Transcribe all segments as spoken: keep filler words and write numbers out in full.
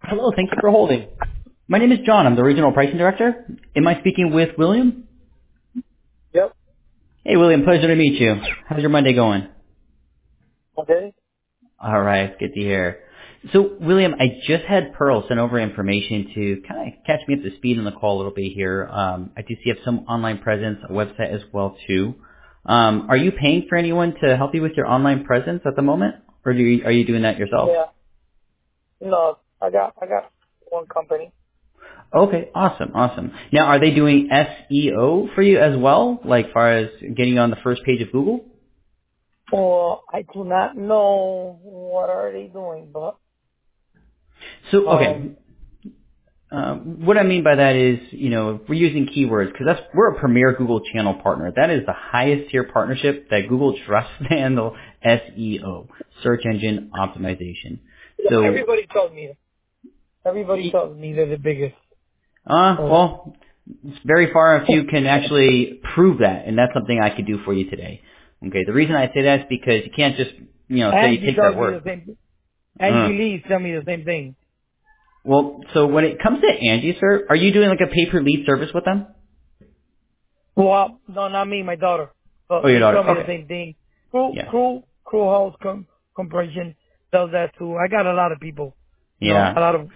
Hello, thank you for holding. My name is John. I'm the Regional Pricing Director. Am I speaking with William? Yep. Hey, William, pleasure to meet you. How's your Monday going? Okay. All right, good to hear. So, William, I just had Pearl send over information to kind of catch me up to speed on the call a little bit here. Um, I do see you have some online presence, a website as well, too. Um, are you paying for anyone to help you with your online presence at the moment, or do you, are you doing that yourself? Yeah. No, I got I got one company. Okay, awesome, awesome. Now, are they doing S E O for you as well, like far as getting you on the first page of Google? Well, I do not know what are they doing, but So, okay, um, um, what I mean by that is, you know, we're using keywords because that's we're a premier Google channel partner. That is the highest tier partnership that Google trusts to handle S E O, search engine optimization. So, everybody tells me everybody tells me they're the biggest. uh, So, well, it's very far if you can actually prove that, and that's something I could do for you today. Okay, the reason I say that is because you can't just, you know, say Angie take their tells me the word. same. Uh, Angie Lee tell me the same thing. well, so when it comes to Angie, sir, are you doing like a pay-per-lead service with them? Well, no, not me, my daughter. But Oh, your they daughter. tell me the Okay. same thing. Crew, Yeah. crew, crew house com- compression does that too. I got a lot of people. You know, Yeah. a lot of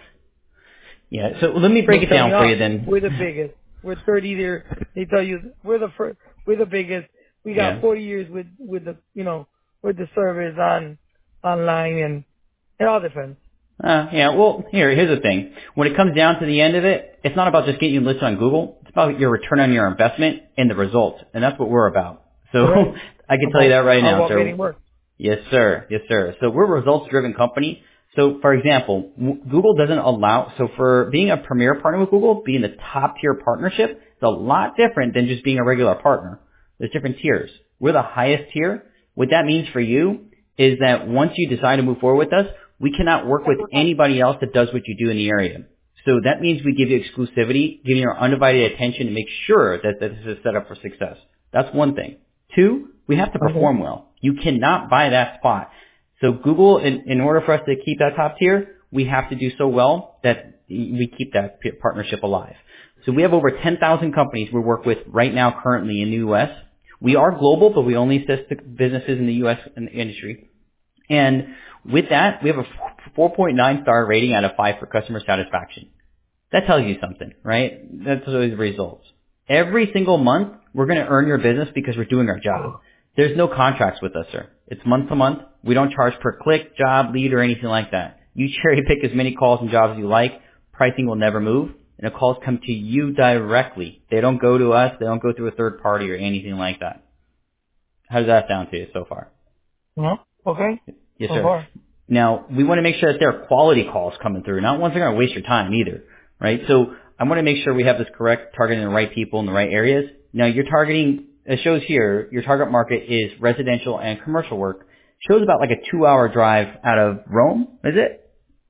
Yeah. So let me break They'll it tell me, down for oh, you then. we're the biggest. We're thirty there. They tell you we're the first, we're the biggest. We got Yeah. forty years with, with the, you know, with the service on, online and it all depends. Uh, yeah. Well, here, here's the thing. When it comes down to the end of it, it's not about just getting you listed on Google. It's about your return on your investment and the results, and that's what we're about. So Correct. I can tell you About, that right now, about sir. getting work. Yes, sir. Yes, sir. So we're a results-driven company. So, for example, w- Google doesn't allow, so for being a premier partner with Google, being the top-tier partnership, it's a lot different than just being a regular partner. There's different tiers. We're the highest tier. What that means for you is that once you decide to move forward with us, we cannot work with anybody else that does what you do in the area. So that means we give you exclusivity, giving you our undivided attention to make sure that this is set up for success. That's one thing. Two, we have to Okay. perform well. You cannot buy that spot. So Google, in, in order for us to keep that top tier, we have to do so well that we keep that p- partnership alive. So we have over ten thousand companies we work with right now currently in the U S. We are global, but we only assist the businesses in the U S in the industry. And with that, we have a four point nine star rating out of five for customer satisfaction. That tells you something, right? That's always the results. Every single month, we're going to earn your business because we're doing our job. There's no contracts with us, sir. It's month to month. We don't charge per click, job, lead, or anything like that. You cherry pick as many calls and jobs as you like. Pricing will never move, and the calls come to you directly. They don't go to us. They don't go through a third party or anything like that. How does that sound to you so far? No? Okay. Yes, So sir. far. Now, we want to make sure that there are quality calls coming through, not ones that are going to waste your time either, right? So I want to make sure we have this correct, targeting the right people in the right areas. Now, you're targeting, it shows here, your target market is residential and commercial work. Shows about like a two-hour drive out of Rome, is it?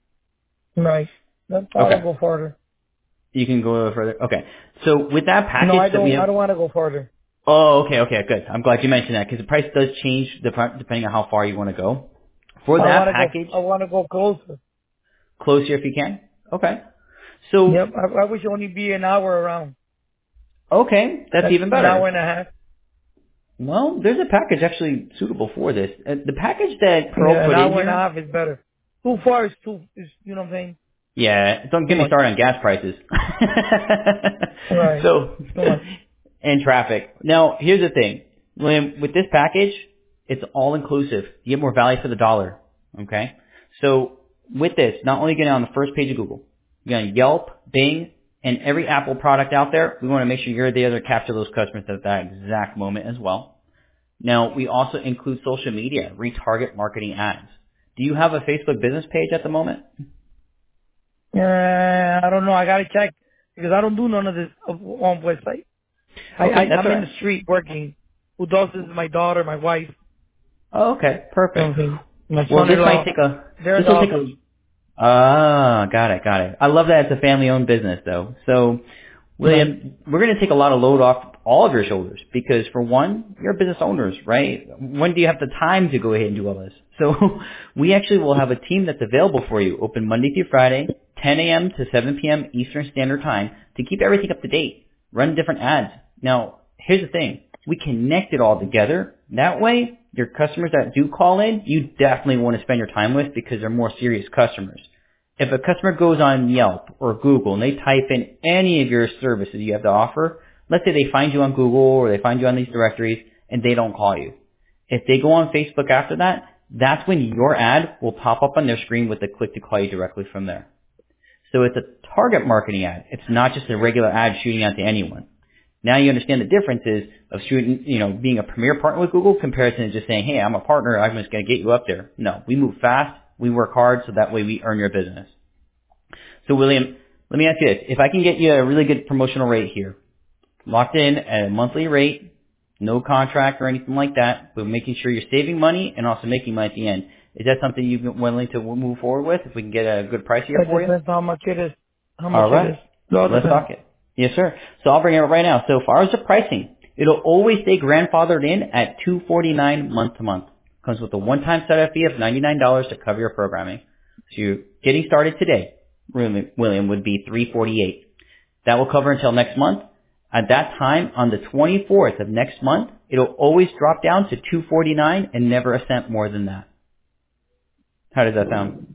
Right. That's, I don't Okay. go further. You can go a little further. Okay. So with that No, I package that we don't, I have, don't want to go further. oh, okay, okay, good. I'm glad you mentioned that because the price does change dep- depending on how far you want to go. For I that want to go, package, I want to go closer. closer if you can. Okay. So Yep. I, I wish only be an hour around. okay, that's Like even an hour better. and a half. Well, there's a package actually suitable for this. Uh, the package that Pearl Yeah, an put in hour and a here, half is better. Too far is too, is, you know what I'm saying? yeah, don't Too get me much. started on gas prices. Right. so, Too much. and traffic. Now, here's the thing. William, with this package, it's all inclusive. You get more value for the dollar. Okay? So, with this, not only getting on the first page of Google, you're going to Yelp, Bing, and every Apple product out there, we want to make sure you're there to capture those customers at that exact moment as well. Now, we also include social media, retarget marketing ads. Do you have a Facebook business page at the moment? Uh, I don't know. I gotta check because I don't do none of this on website. I, I Okay, that's I'm all in the right. street working. Who does this is my daughter, my wife, Oh, okay, perfect. something. My Well, this might son-in-law. take a, They're in this the will take office. a, ah, got it, got it. I love that it's a family-owned business, though. So, Right. William, we're going to take a lot of load off all of your shoulders because, for one, you're business owners, right? When do you have the time to go ahead and do all this? So, we actually will have a team that's available for you, open Monday through Friday, ten a.m. to seven p.m. Eastern Standard Time to keep everything up to date. Run different ads. Now, here's the thing. We connect it all together. That way, your customers that do call in, you definitely want to spend your time with because they're more serious customers. If a customer goes on Yelp or Google and they type in any of your services you have to offer, let's say they find you on Google or they find you on these directories and they don't call you. If they go on Facebook after that, that's when your ad will pop up on their screen with a click to call you directly from there. So it's a target marketing ad. It's not just a regular ad shooting out to anyone. Now you understand the differences of shooting, you know, being a premier partner with Google compared to just saying, hey, I'm a partner, I'm just going to get you up there. No, we move fast, we work hard, so that way we earn your business. So William, let me ask you this. If I can get you a really good promotional rate here, locked in at a monthly rate, no contract or anything like that, but making sure you're saving money and also making money at the end, is that something you'd be willing to move forward with if we can get a good price here It for you? depends how much it is. How much All right. it is. No, Let's talk it. Yes, sir. So I'll bring it up right now. So as far as the pricing, it'll always stay grandfathered in at two hundred forty-nine dollars month to month. Comes with a one-time setup fee of ninety-nine dollars to cover your programming. So you're getting started today, William, would be three hundred forty-eight dollars. That will cover until next month. At that time, on the twenty-fourth of next month, it'll always drop down to two hundred forty-nine dollars and never a cent more than that. How does that sound?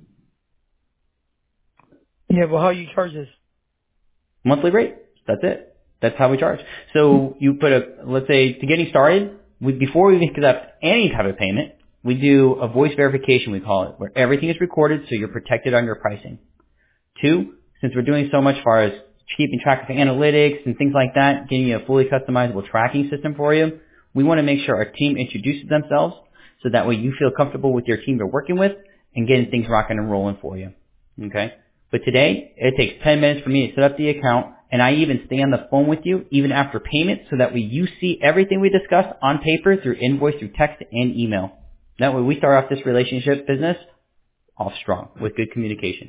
Yeah, but how you charge this? Monthly rate. That's it. That's how we charge. So you put a, let's say, to getting started, we, before we accept any type of payment, we do a voice verification, we call it, where everything is recorded so you're protected on your pricing. Two, since we're doing so much as far as keeping track of analytics and things like that, getting you a fully customizable tracking system for you, we want to make sure our team introduces themselves so that way you feel comfortable with your team you're working with and getting things rocking and rolling for you. Okay? But today, it takes ten minutes for me to set up the account, and I even stay on the phone with you even after payment so that way you see everything we discussed on paper through invoice, through text, and email. That way we start off this relationship business off strong with good communication.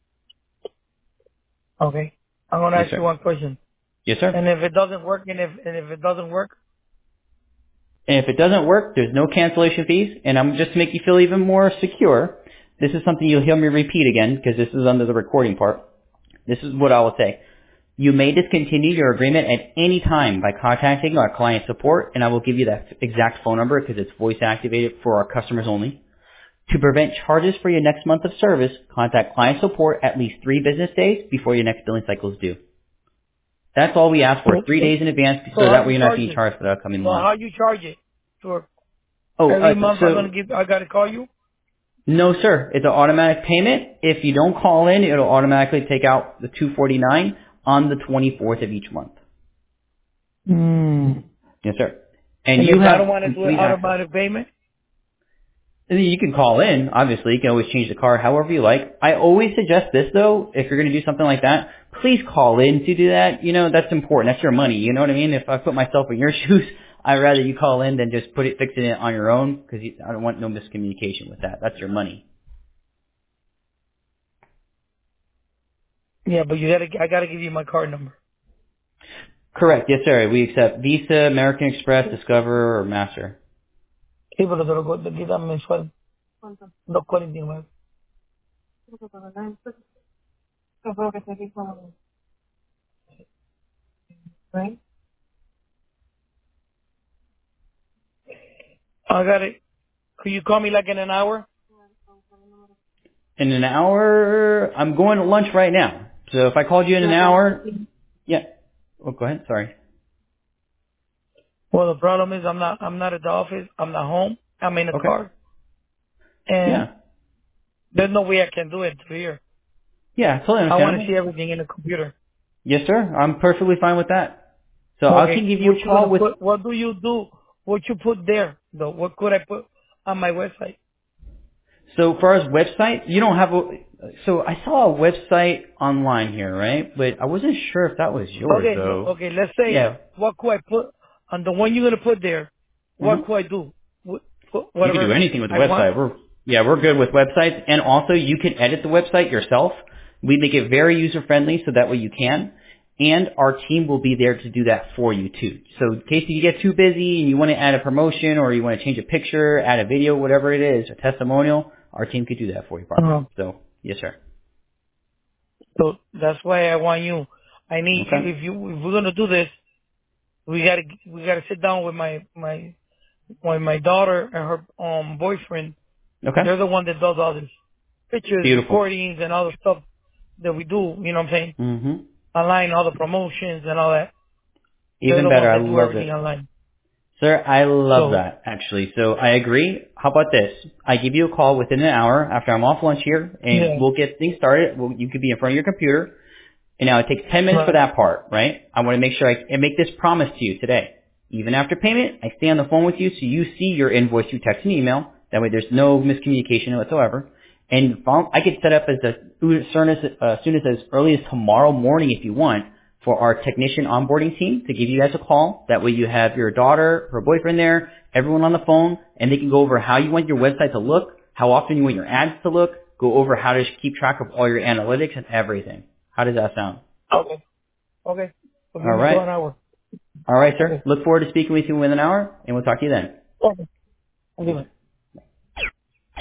Okay. I'm going to Yes, ask sir. you one question. Yes, sir. And if it doesn't work, and if and if it doesn't work, And if it doesn't work, there's no cancellation fees. And I'm just to make you feel even more secure. This is something you'll hear me repeat again because this is under the recording part. This is what I will say. You may discontinue your agreement at any time by contacting our client support, and I will give you that exact phone number because it's voice activated for our customers only. To prevent charges for your next month of service, contact client support at least three business days before your next billing cycle is due. That's all we ask for, three days in advance, so, so that way you're not charge being it? charged for the upcoming So month. how you charge it? For Oh, every uh, month so I'm gonna give. I gotta call you. no, sir. It's an automatic payment. If you don't call in, it'll automatically take out the two hundred forty-nine dollars on the twenty-fourth of each month. Hmm. Yes, sir. And, And you if have I don't want to do complete an access. automatic payment, And then you can call in, obviously. You can always change the car however you like. I always suggest this, though, if you're going to do something like that, please call in to do that. You know, that's important. That's your money. You know what I mean? If I put myself in your shoes, I'd rather you call in than just put it, fixing it on your own because I don't want no miscommunication with that. That's your money. yeah, but you gotta. I gotta give you my card number. Correct. Yes, sir. We accept Visa, American Express, Discover, or Master. Sí, pero te lo co- te quitan mensual. dos cuarenta y nueve. Right? I got it. Could you call me like in an hour? In an hour, I'm going to lunch right now. So if I called you in an hour, yeah. Oh, go ahead. Sorry. Well, the problem is I'm not. I'm not at the office. I'm not home. I'm in a Okay. car, and Yeah. there's no way I can do it through here. Yeah, totally I want to understandable. see everything in the computer. Yes, sir. I'm perfectly fine with that. So I Okay. can give you What a you call gonna with. put? What do you do? What you put there though? What could I put on my website? So far as website, you don't have a. So I saw a website online here, right? But I wasn't sure if that was yours Okay. No. though. Okay. Let's say Yeah. what could I put on the one you're gonna put there? hmm What could I do? Wh- wh- You can do Whatever anything with the I want. website. We're yeah, we're good with websites, and also you can edit the website yourself. We make it very user friendly, so that way you can. And our team will be there to do that for you too. So in case you get too busy and you want to add a promotion or you want to change a picture, add a video, whatever it is, a testimonial, our team could do that for you, partner. Uh-huh. So yes, sir. So that's why I want you. I need you. Okay. If you if we're gonna do this, we gotta we gotta sit down with my my with my daughter and her um boyfriend. Okay. They're the one that does all this pictures, Beautiful. recordings, and all the stuff that we do. You know what I'm saying? hmm Online, all the promotions and all that. They're Even the better. ones I that do love everything it. online. Sir, I love So that, actually. So I agree. How about this? I give you a call within an hour after I'm off lunch here, and yeah, we'll get things started. We'll, you could be in front of your computer. And now it takes ten minutes for right. that part, right? I want to make sure I and make this promise to you today. Even after payment, I stay on the phone with you so you see your invoice through text and email. That way there's no miscommunication whatsoever. And follow- I could set up as, a, as soon as, uh, soon as as early as tomorrow morning if you want for our technician onboarding team to give you guys a call. That way you have your daughter, her boyfriend there, everyone on the phone, and they can go over how you want your website to look, how often you want your ads to look, go over how to keep track of all your analytics and everything. How does that sound? Okay. Okay. So All give me to right. an hour. All right, sir. Okay. Look forward to speaking with you in an hour, and we'll talk to you then. Okay. Okay.